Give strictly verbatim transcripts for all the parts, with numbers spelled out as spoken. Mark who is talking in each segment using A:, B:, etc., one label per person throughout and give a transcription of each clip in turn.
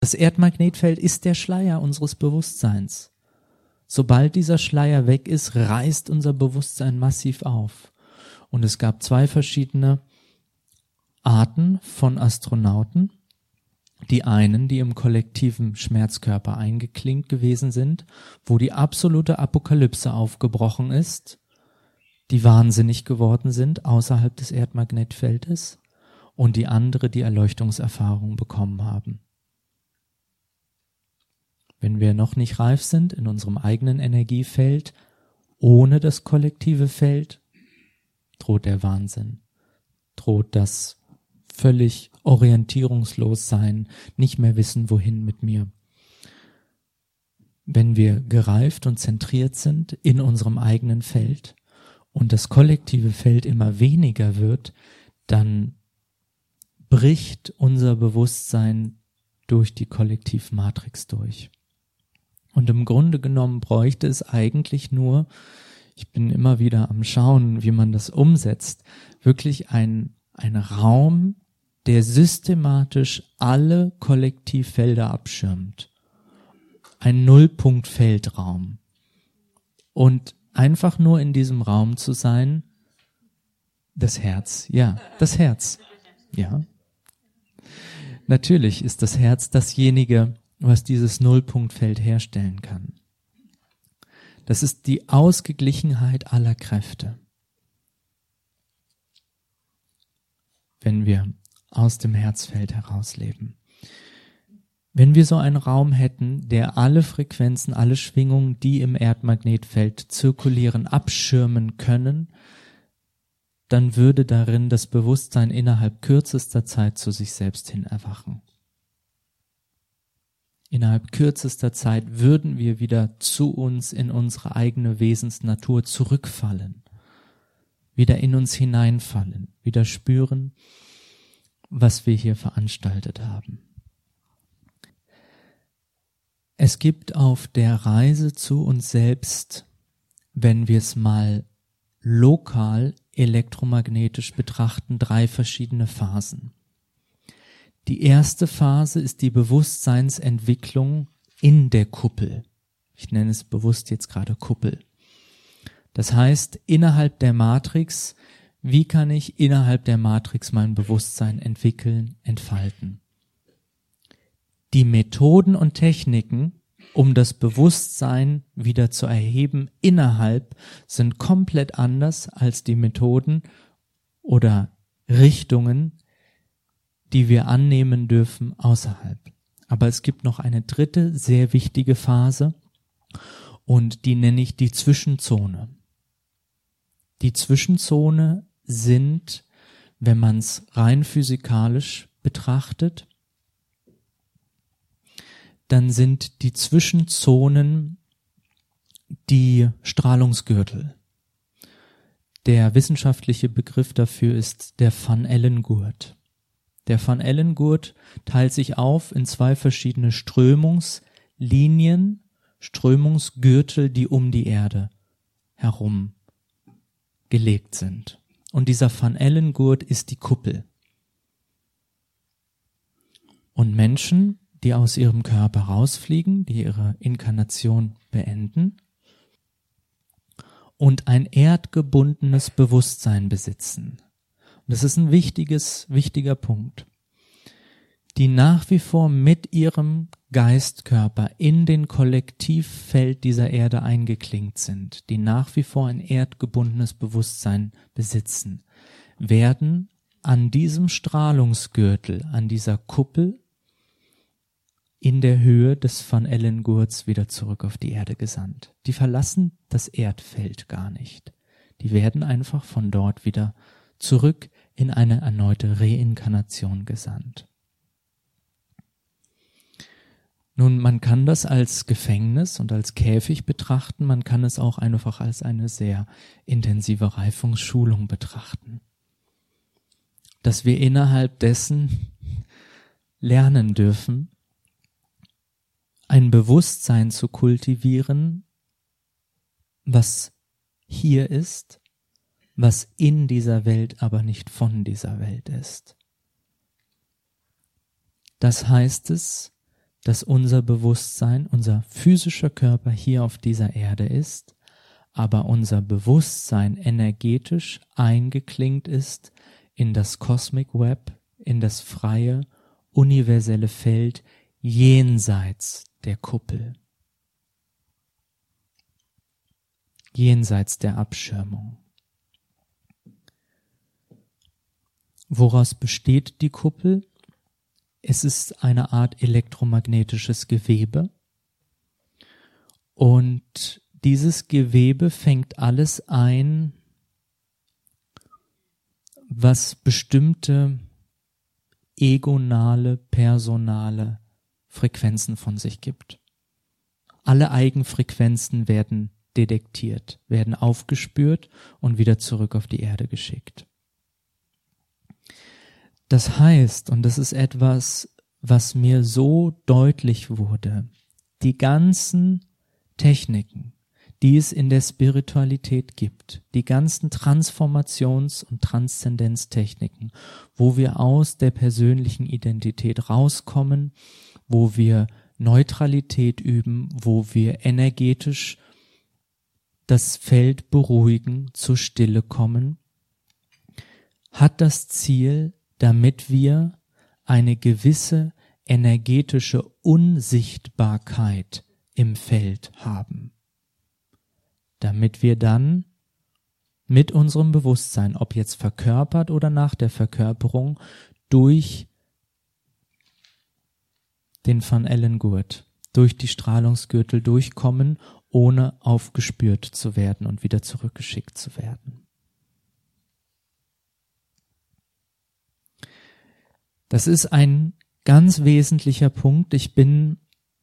A: Das Erdmagnetfeld ist der Schleier unseres Bewusstseins. Sobald dieser Schleier weg ist, reißt unser Bewusstsein massiv auf. Und es gab zwei verschiedene Arten von Astronauten. Die einen, die im kollektiven Schmerzkörper eingeklinkt gewesen sind, wo die absolute Apokalypse aufgebrochen ist, die wahnsinnig geworden sind außerhalb des Erdmagnetfeldes, und die andere, die Erleuchtungserfahrung bekommen haben. Wenn wir noch nicht reif sind in unserem eigenen Energiefeld, ohne das kollektive Feld, droht der Wahnsinn, droht das völlig orientierungslos sein, nicht mehr wissen, wohin mit mir. Wenn wir gereift und zentriert sind in unserem eigenen Feld und das kollektive Feld immer weniger wird, dann bricht unser Bewusstsein durch die Kollektivmatrix durch. Und im Grunde genommen bräuchte es eigentlich nur, ich bin immer wieder am Schauen, wie man das umsetzt, wirklich ein, ein Raum, der systematisch alle Kollektivfelder abschirmt. Ein Nullpunktfeldraum. Und einfach nur in diesem Raum zu sein, das Herz, ja, das Herz, ja. Natürlich ist das Herz dasjenige, was dieses Nullpunktfeld herstellen kann. Das ist die Ausgeglichenheit aller Kräfte. Wenn wir aus dem Herzfeld herausleben. Wenn wir so einen Raum hätten, der alle Frequenzen, alle Schwingungen, die im Erdmagnetfeld zirkulieren, abschirmen können, dann würde darin das Bewusstsein innerhalb kürzester Zeit zu sich selbst hin erwachen. Innerhalb kürzester Zeit würden wir wieder zu uns in unsere eigene Wesensnatur zurückfallen, wieder in uns hineinfallen, wieder spüren, was wir hier veranstaltet haben. Es gibt auf der Reise zu uns selbst, wenn wir es mal lokal elektromagnetisch betrachten, drei verschiedene Phasen. Die erste Phase ist die Bewusstseinsentwicklung in der Kuppel. Ich nenne es bewusst jetzt gerade Kuppel. Das heißt, innerhalb der Matrix, wie kann ich innerhalb der Matrix mein Bewusstsein entwickeln, entfalten? Die Methoden und Techniken, um das Bewusstsein wieder zu erheben innerhalb, sind komplett anders als die Methoden oder Richtungen, die wir annehmen dürfen außerhalb. Aber es gibt noch eine dritte, sehr wichtige Phase und die nenne ich die Zwischenzone. Die Zwischenzone sind, wenn man es rein physikalisch betrachtet, dann sind die Zwischenzonen die Strahlungsgürtel. Der wissenschaftliche Begriff dafür ist der Van Allen-Gurt. Der Van Allen-Gurt teilt sich auf in zwei verschiedene Strömungslinien, Strömungsgürtel, die um die Erde herum gelegt sind. Und dieser Van Allen-Gurt ist die Kuppel. Und Menschen, die aus ihrem Körper rausfliegen, die ihre Inkarnation beenden und ein erdgebundenes Bewusstsein besitzen. Und das ist ein wichtiges, wichtiger Punkt. Die nach wie vor mit ihrem Geistkörper in den Kollektivfeld dieser Erde eingeklinkt sind, die nach wie vor ein erdgebundenes Bewusstsein besitzen, werden an diesem Strahlungsgürtel, an dieser Kuppel in der Höhe des Van Allen-Gurts wieder zurück auf die Erde gesandt. Die verlassen das Erdfeld gar nicht. Die werden einfach von dort wieder zurück in eine erneute Reinkarnation gesandt. Nun, man kann das als Gefängnis und als Käfig betrachten, man kann es auch einfach als eine sehr intensive Reifungsschulung betrachten. Dass wir innerhalb dessen lernen dürfen, ein Bewusstsein zu kultivieren, was hier ist, was in dieser Welt aber nicht von dieser Welt ist. Das heißt es, dass unser Bewusstsein, unser physischer Körper hier auf dieser Erde ist, aber unser Bewusstsein energetisch eingeklinkt ist in das Cosmic Web, in das freie, universelle Feld jenseits der Kuppel, jenseits der Abschirmung. Woraus besteht die Kuppel? Es ist eine Art elektromagnetisches Gewebe und dieses Gewebe fängt alles ein, was bestimmte egonale, personale Frequenzen von sich gibt. Alle Eigenfrequenzen werden detektiert, werden aufgespürt und wieder zurück auf die Erde geschickt. Das heißt, und das ist etwas, was mir so deutlich wurde, die ganzen Techniken, die es in der Spiritualität gibt, die ganzen Transformations- und Transzendenztechniken, wo wir aus der persönlichen Identität rauskommen, wo wir Neutralität üben, wo wir energetisch das Feld beruhigen, zur Stille kommen, hat das Ziel, damit wir eine gewisse energetische Unsichtbarkeit im Feld haben. Damit wir dann mit unserem Bewusstsein, ob jetzt verkörpert oder nach der Verkörperung, durch den Van Allen-Gurt, durch die Strahlungsgürtel durchkommen, ohne aufgespürt zu werden und wieder zurückgeschickt zu werden. Das ist ein ganz wesentlicher Punkt. Ich bin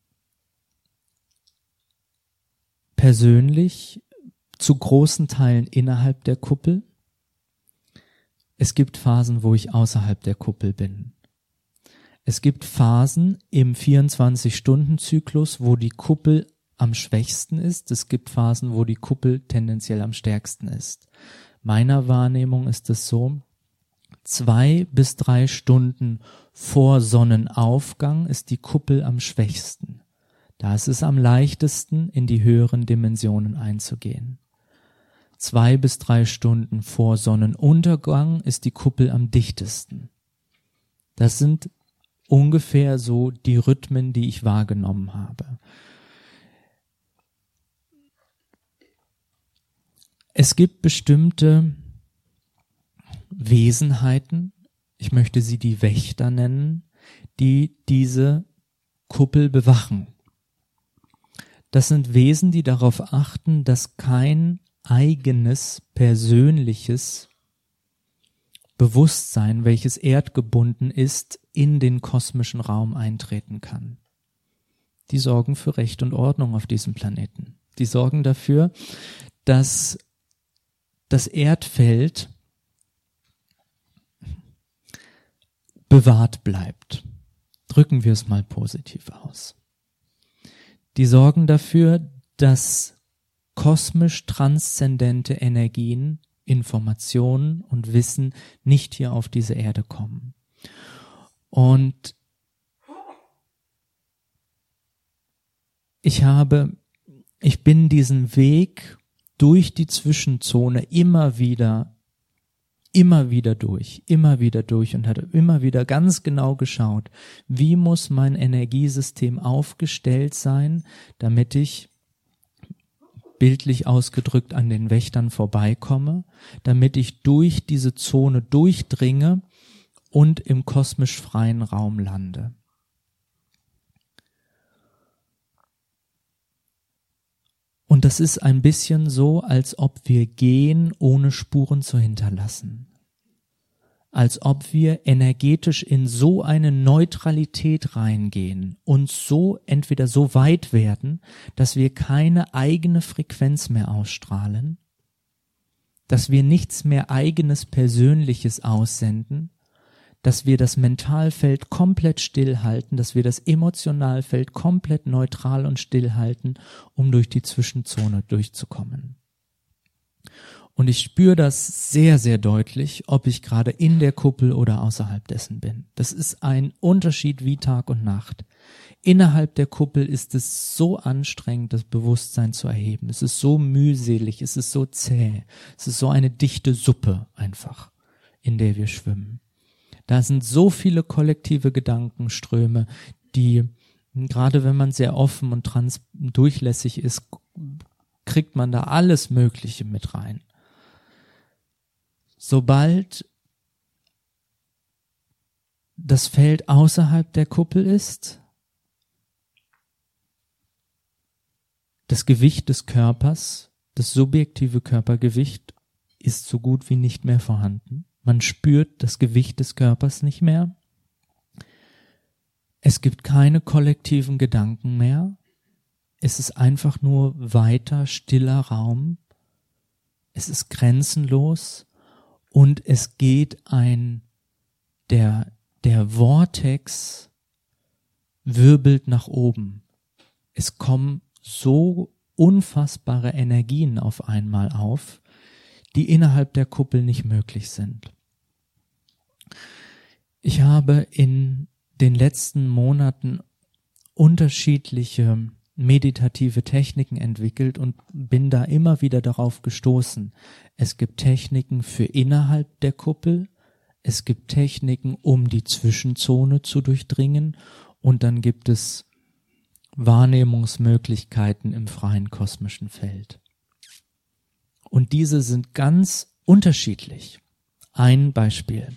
A: persönlich zu großen Teilen innerhalb der Kuppel. Es gibt Phasen, wo ich außerhalb der Kuppel bin. Es gibt Phasen im vierundzwanzig-Stunden-Zyklus, wo die Kuppel am schwächsten ist. Es gibt Phasen, wo die Kuppel tendenziell am stärksten ist. Meiner Wahrnehmung ist es so, zwei bis drei Stunden vor Sonnenaufgang ist die Kuppel am schwächsten. Da ist es am leichtesten, in die höheren Dimensionen einzugehen. Zwei bis drei Stunden vor Sonnenuntergang ist die Kuppel am dichtesten. Das sind ungefähr so die Rhythmen, die ich wahrgenommen habe. Es gibt bestimmte Wesenheiten, ich möchte sie die Wächter nennen, die diese Kuppel bewachen. Das sind Wesen, die darauf achten, dass kein eigenes, persönliches Bewusstsein, welches erdgebunden ist, in den kosmischen Raum eintreten kann. Die sorgen für Recht und Ordnung auf diesem Planeten. Die sorgen dafür, dass das Erdfeld bewahrt bleibt. Drücken wir es mal positiv aus. Die sorgen dafür, dass kosmisch transzendente Energien, Informationen und Wissen nicht hier auf diese Erde kommen. Und ich habe, ich bin diesen Weg durch die Zwischenzone immer wieder Immer wieder durch, immer wieder durch und hatte immer wieder ganz genau geschaut, wie muss mein Energiesystem aufgestellt sein, damit ich bildlich ausgedrückt an den Wächtern vorbeikomme, damit ich durch diese Zone durchdringe und im kosmisch freien Raum lande. Und das ist ein bisschen so, als ob wir gehen, ohne Spuren zu hinterlassen. Als ob wir energetisch in so eine Neutralität reingehen und so entweder so weit werden, dass wir keine eigene Frequenz mehr ausstrahlen, dass wir nichts mehr eigenes Persönliches aussenden, dass wir das Mentalfeld komplett stillhalten, dass wir das Emotionalfeld komplett neutral und stillhalten, um durch die Zwischenzone durchzukommen. Und ich spüre das sehr, sehr deutlich, ob ich gerade in der Kuppel oder außerhalb dessen bin. Das ist ein Unterschied wie Tag und Nacht. Innerhalb der Kuppel ist es so anstrengend, das Bewusstsein zu erheben. Es ist so mühselig, es ist so zäh. Es ist so eine dichte Suppe einfach, in der wir schwimmen. Da sind so viele kollektive Gedankenströme, die, gerade wenn man sehr offen und trans durchlässig ist, kriegt man da alles Mögliche mit rein. Sobald das Feld außerhalb der Kuppel ist, das Gewicht des Körpers, das subjektive Körpergewicht ist so gut wie nicht mehr vorhanden. Man spürt das Gewicht des Körpers nicht mehr. Es gibt keine kollektiven Gedanken mehr. Es ist einfach nur weiter, stiller Raum. Es ist grenzenlos. Und es geht ein, der, der Vortex wirbelt nach oben. Es kommen so unfassbare Energien auf einmal auf, die innerhalb der Kuppel nicht möglich sind. Ich habe in den letzten Monaten unterschiedliche meditative Techniken entwickelt und bin da immer wieder darauf gestoßen. Es gibt Techniken für innerhalb der Kuppel, es gibt Techniken, um die Zwischenzone zu durchdringen, und dann gibt es Wahrnehmungsmöglichkeiten im freien kosmischen Feld. Und diese sind ganz unterschiedlich. Ein Beispiel.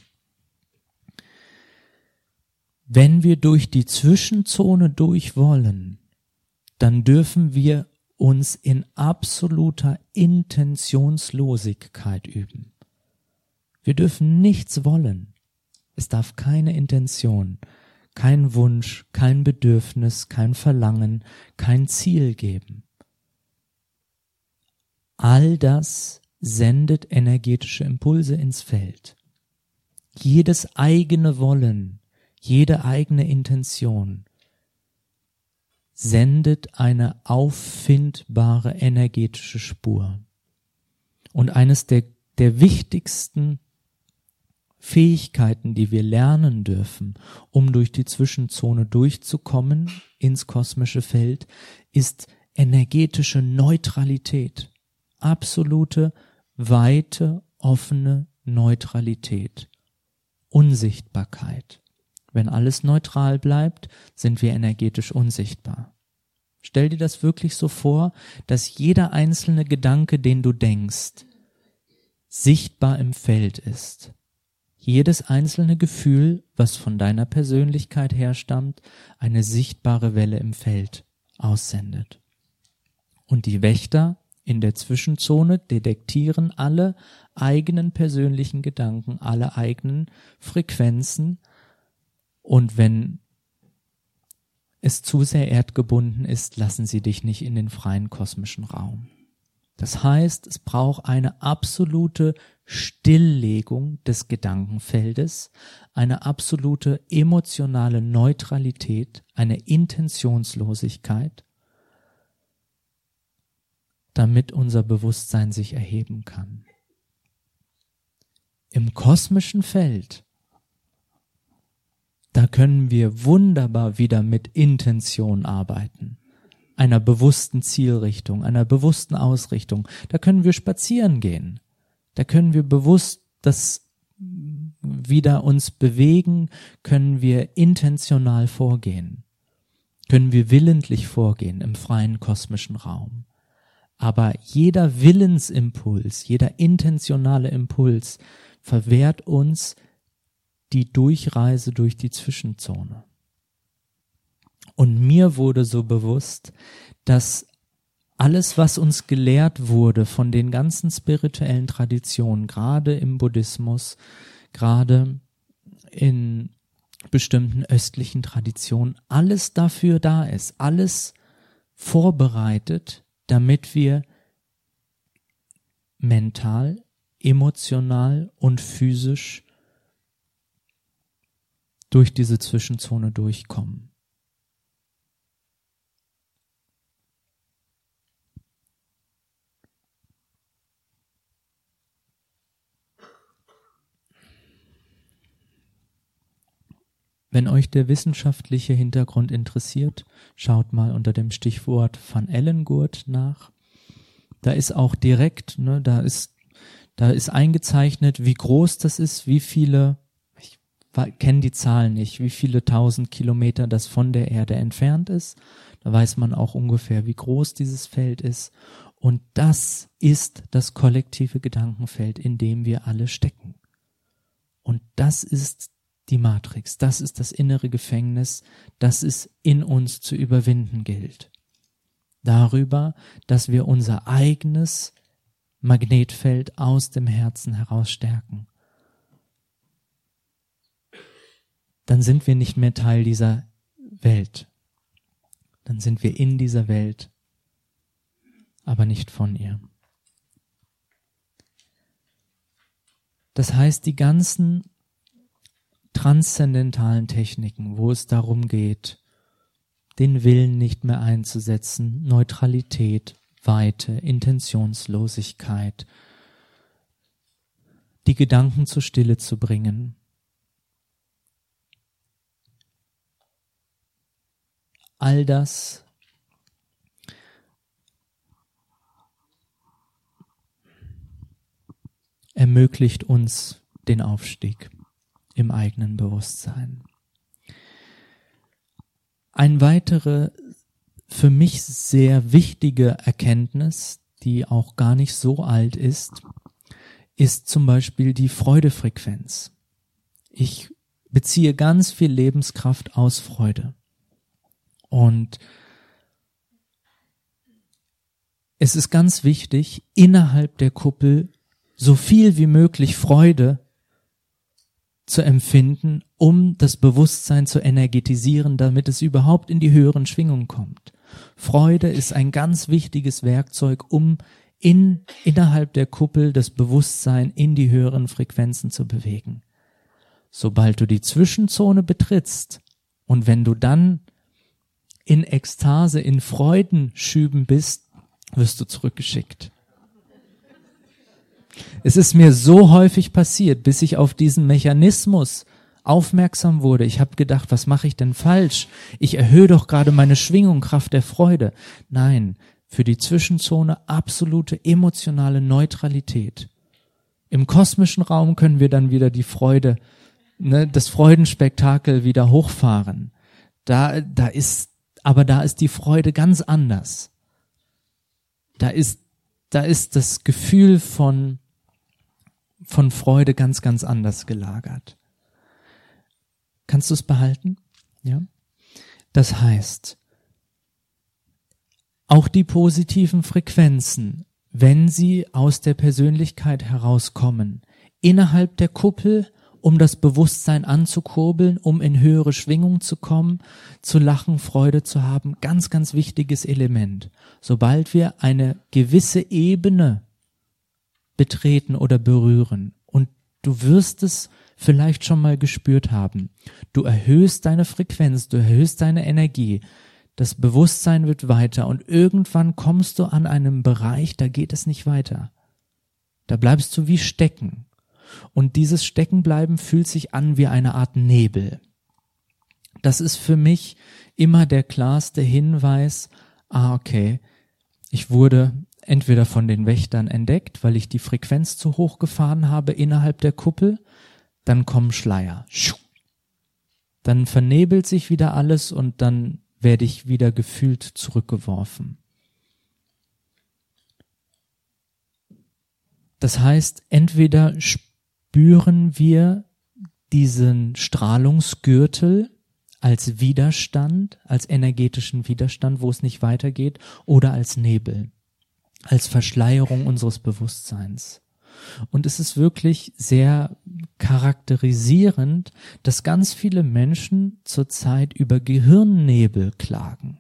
A: Wenn wir durch die Zwischenzone durch wollen, dann dürfen wir uns in absoluter Intentionslosigkeit üben. Wir dürfen nichts wollen. Es darf keine Intention, kein Wunsch, kein Bedürfnis, kein Verlangen, kein Ziel geben. All das sendet energetische Impulse ins Feld. Jedes eigene Wollen, jede eigene Intention sendet eine auffindbare energetische Spur. Und eines der, der wichtigsten Fähigkeiten, die wir lernen dürfen, um durch die Zwischenzone durchzukommen ins kosmische Feld, ist energetische Neutralität. Absolute, weite, offene Neutralität. Unsichtbarkeit. Wenn alles neutral bleibt, sind wir energetisch unsichtbar. Stell dir das wirklich so vor, dass jeder einzelne Gedanke, den du denkst, sichtbar im Feld ist. Jedes einzelne Gefühl, was von deiner Persönlichkeit herstammt, eine sichtbare Welle im Feld aussendet. Und die Wächter in der Zwischenzone detektieren alle eigenen persönlichen Gedanken, alle eigenen Frequenzen. Und wenn es zu sehr erdgebunden ist, lassen sie dich nicht in den freien kosmischen Raum. Das heißt, es braucht eine absolute Stilllegung des Gedankenfeldes, eine absolute emotionale Neutralität, eine Intentionslosigkeit, damit unser Bewusstsein sich erheben kann. Im kosmischen Feld, da können wir wunderbar wieder mit Intention arbeiten, einer bewussten Zielrichtung, einer bewussten Ausrichtung. Da können wir spazieren gehen, da können wir bewusst das wieder uns bewegen, können wir intentional vorgehen, können wir willentlich vorgehen im freien kosmischen Raum. Aber jeder Willensimpuls, jeder intentionale Impuls verwehrt uns die Durchreise durch die Zwischenzone. Und mir wurde so bewusst, dass alles, was uns gelehrt wurde von den ganzen spirituellen Traditionen, gerade im Buddhismus, gerade in bestimmten östlichen Traditionen, alles dafür da ist, alles vorbereitet, damit wir mental, emotional und physisch durch diese Zwischenzone durchkommen. Wenn euch der wissenschaftliche Hintergrund interessiert, schaut mal unter dem Stichwort Van Ellengurt nach. Da ist auch direkt, ne, da ist, da ist eingezeichnet, wie groß das ist, wie viele, ich kenne die Zahlen nicht, wie viele tausend Kilometer das von der Erde entfernt ist. Da weiß man auch ungefähr, wie groß dieses Feld ist. Und das ist das kollektive Gedankenfeld, in dem wir alle stecken. Und das ist die Matrix, das ist das innere Gefängnis, das es in uns zu überwinden gilt. Darüber, dass wir unser eigenes Magnetfeld aus dem Herzen heraus stärken. Dann sind wir nicht mehr Teil dieser Welt. Dann sind wir in dieser Welt, aber nicht von ihr. Das heißt, die ganzen transzendentalen Techniken, wo es darum geht, den Willen nicht mehr einzusetzen, Neutralität, Weite, Intentionslosigkeit, die Gedanken zur Stille zu bringen. All das ermöglicht uns den Aufstieg im eigenen Bewusstsein. Eine weitere, für mich sehr wichtige Erkenntnis, die auch gar nicht so alt ist, ist zum Beispiel die Freudefrequenz. Ich beziehe ganz viel Lebenskraft aus Freude. Und es ist ganz wichtig, innerhalb der Kuppel so viel wie möglich Freude zu empfinden, um das Bewusstsein zu energetisieren, damit es überhaupt in die höheren Schwingungen kommt. Freude ist ein ganz wichtiges Werkzeug, um in, innerhalb der Kuppel das Bewusstsein in die höheren Frequenzen zu bewegen. Sobald du die Zwischenzone betrittst und wenn du dann in Ekstase, in Freudenschüben bist, wirst du zurückgeschickt. Es ist mir so häufig passiert, bis ich auf diesen Mechanismus aufmerksam wurde. Ich habe gedacht, was mache ich denn falsch? Ich erhöhe doch gerade meine Schwingung, Kraft der Freude. Nein, für die Zwischenzone absolute emotionale Neutralität. Im kosmischen Raum können wir dann wieder die Freude, ne, das Freudenspektakel wieder hochfahren. Da, da ist, aber da ist die Freude ganz anders. Da ist, da ist das Gefühl von von Freude ganz, ganz anders gelagert. Kannst du es behalten? Ja. Das heißt, auch die positiven Frequenzen, wenn sie aus der Persönlichkeit herauskommen, innerhalb der Kuppel, um das Bewusstsein anzukurbeln, um in höhere Schwingung zu kommen, zu lachen, Freude zu haben, ganz, ganz wichtiges Element. Sobald wir eine gewisse Ebene betreten oder berühren. Und du wirst es vielleicht schon mal gespürt haben. Du erhöhst deine Frequenz, du erhöhst deine Energie. Das Bewusstsein wird weiter und irgendwann kommst du an einem Bereich, da geht es nicht weiter. Da bleibst du wie stecken. Und dieses Steckenbleiben fühlt sich an wie eine Art Nebel. Das ist für mich immer der klarste Hinweis, ah okay, ich wurde entweder von den Wächtern entdeckt, weil ich die Frequenz zu hoch gefahren habe innerhalb der Kuppel, dann kommen Schleier. Dann vernebelt sich wieder alles und dann werde ich wieder gefühlt zurückgeworfen. Das heißt, entweder spüren wir diesen Strahlungsgürtel als Widerstand, als energetischen Widerstand, wo es nicht weitergeht, oder als Nebel, als Verschleierung unseres Bewusstseins. Und es ist wirklich sehr charakterisierend, dass ganz viele Menschen zurzeit über Gehirnnebel klagen.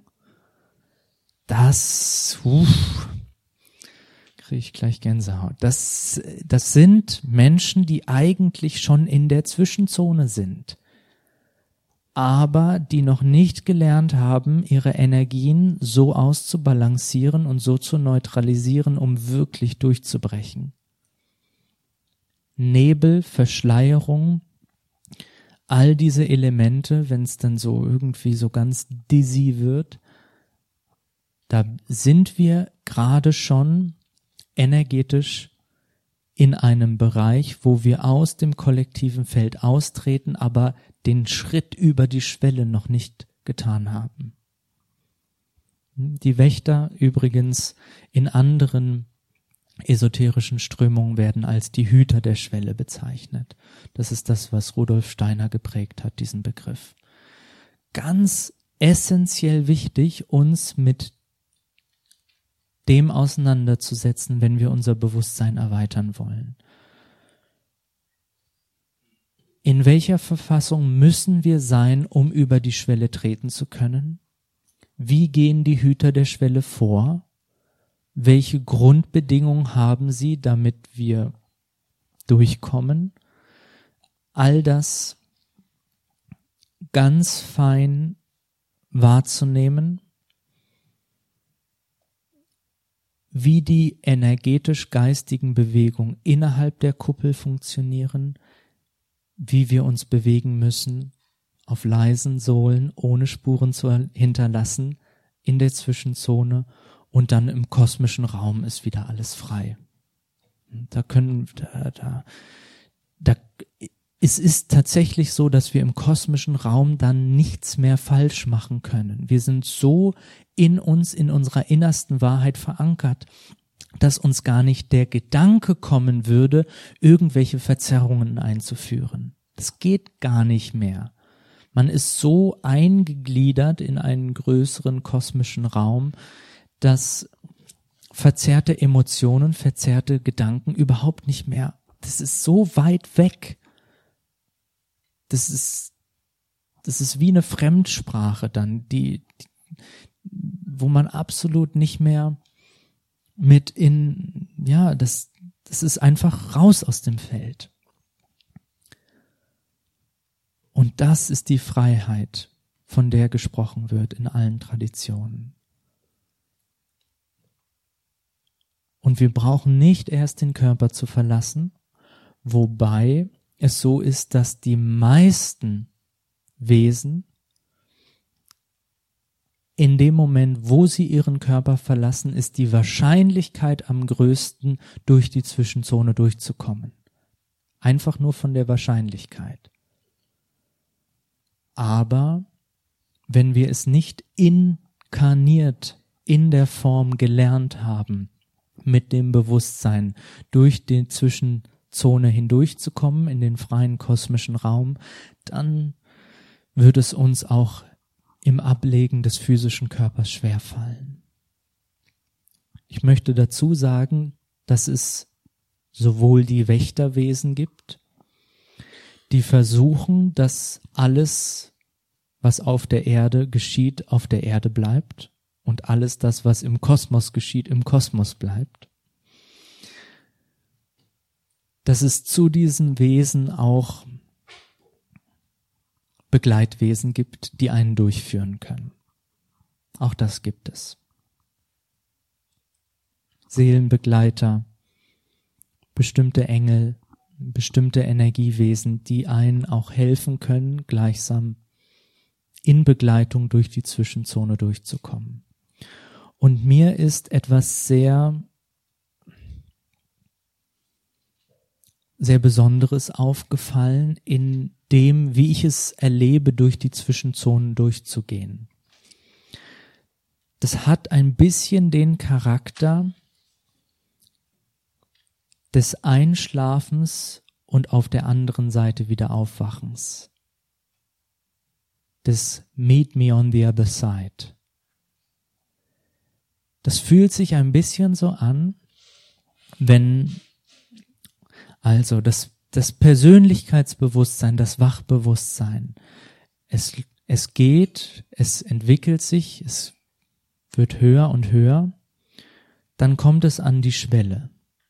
A: Das, uff, kriege ich gleich Gänsehaut. Das, das sind Menschen, die eigentlich schon in der Zwischenzone sind, aber die noch nicht gelernt haben, ihre Energien so auszubalancieren und so zu neutralisieren, um wirklich durchzubrechen. Nebel, Verschleierung, all diese Elemente, wenn es dann so irgendwie so ganz dizzy wird, da sind wir gerade schon energetisch in einem Bereich, wo wir aus dem kollektiven Feld austreten, aber den Schritt über die Schwelle noch nicht getan haben. Die Wächter übrigens in anderen esoterischen Strömungen werden als die Hüter der Schwelle bezeichnet. Das ist das, was Rudolf Steiner geprägt hat, diesen Begriff. Ganz essentiell wichtig, uns mit dem auseinanderzusetzen, wenn wir unser Bewusstsein erweitern wollen. In welcher Verfassung müssen wir sein, um über die Schwelle treten zu können? Wie gehen die Hüter der Schwelle vor? Welche Grundbedingungen haben sie, damit wir durchkommen? All das ganz fein wahrzunehmen, wie die energetisch-geistigen Bewegungen innerhalb der Kuppel funktionieren, wie wir uns bewegen müssen, auf leisen Sohlen, ohne Spuren zu hinterlassen, in der Zwischenzone, und dann im kosmischen Raum ist wieder alles frei. Da können, da, da, da, es ist tatsächlich so, dass wir im kosmischen Raum dann nichts mehr falsch machen können. Wir sind so in uns, in unserer innersten Wahrheit verankert, dass uns gar nicht der Gedanke kommen würde, irgendwelche Verzerrungen einzuführen. Das geht gar nicht mehr. Man ist so eingegliedert in einen größeren kosmischen Raum, dass verzerrte Emotionen, verzerrte Gedanken überhaupt nicht mehr, das ist so weit weg. Das ist, das ist wie eine Fremdsprache dann, die, die wo man absolut nicht mehr mit in, ja, das, das ist einfach raus aus dem Feld. Und das ist die Freiheit, von der gesprochen wird in allen Traditionen. Und wir brauchen nicht erst den Körper zu verlassen, wobei es so ist, dass die meisten Wesen in dem Moment, wo sie ihren Körper verlassen, ist die Wahrscheinlichkeit am größten, durch die Zwischenzone durchzukommen. Einfach nur von der Wahrscheinlichkeit. Aber wenn wir es nicht inkarniert in der Form gelernt haben, mit dem Bewusstsein durch die Zwischenzone hindurchzukommen in den freien kosmischen Raum, dann wird es uns auch im Ablegen des physischen Körpers schwerfallen. Ich möchte dazu sagen, dass es sowohl die Wächterwesen gibt, die versuchen, dass alles, was auf der Erde geschieht, auf der Erde bleibt und alles das, was im Kosmos geschieht, im Kosmos bleibt. Dass es zu diesen Wesen auch Begleitwesen gibt, die einen durchführen können. Auch das gibt es. Seelenbegleiter, bestimmte Engel, bestimmte Energiewesen, die einen auch helfen können, gleichsam in Begleitung durch die Zwischenzone durchzukommen. Und mir ist etwas sehr, sehr Besonderes aufgefallen in dem, wie ich es erlebe, durch die Zwischenzonen durchzugehen. Das hat ein bisschen den Charakter des Einschlafens und auf der anderen Seite wieder Aufwachens. Des Meet me on the other side. Das fühlt sich ein bisschen so an, wenn also das, das Persönlichkeitsbewusstsein, das Wachbewusstsein, es, es geht, es entwickelt sich, es wird höher und höher, dann kommt es an die Schwelle.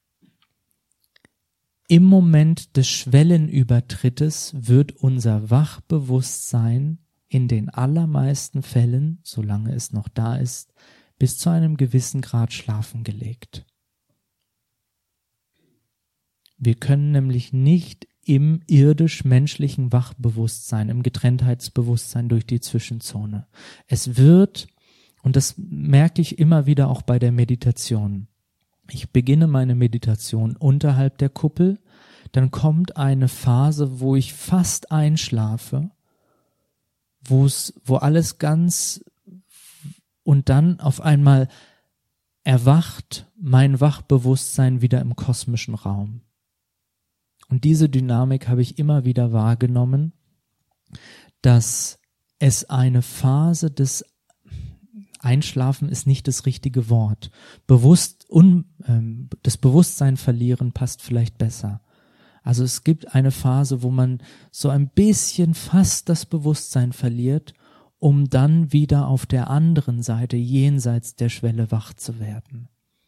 A: Im Moment des Schwellenübertrittes wird unser Wachbewusstsein in den allermeisten Fällen, solange es noch da ist, bis zu einem gewissen Grad schlafen gelegt. Wir können nämlich nicht im irdisch-menschlichen Wachbewusstsein, im Getrenntheitsbewusstsein durch die Zwischenzone. Es wird, und das merke ich immer wieder auch bei der Meditation, ich beginne meine Meditation unterhalb der Kuppel, dann kommt eine Phase, wo ich fast einschlafe, wo es, wo alles ganz, und dann auf einmal erwacht mein Wachbewusstsein wieder im kosmischen Raum. Und diese Dynamik habe ich immer wieder wahrgenommen, dass es eine Phase des Einschlafen ist nicht das richtige Wort. Bewusst, un, ähm, das Bewusstsein verlieren passt vielleicht besser. Also es gibt eine Phase, wo man so ein bisschen fast das Bewusstsein verliert, um dann wieder auf der anderen Seite jenseits der Schwelle wach zu werden.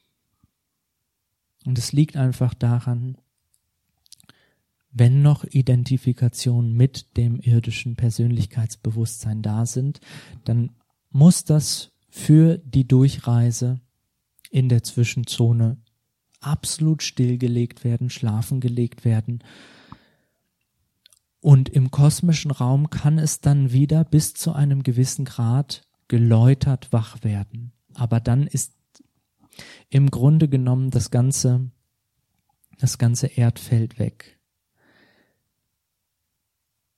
A: Und es liegt einfach daran, wenn noch Identifikationen mit dem irdischen Persönlichkeitsbewusstsein da sind, dann muss das für die Durchreise in der Zwischenzone absolut stillgelegt werden, schlafen gelegt werden. Und im kosmischen Raum kann es dann wieder bis zu einem gewissen Grad geläutert wach werden. Aber dann ist im Grunde genommen das ganze, das ganze Erdfeld weg.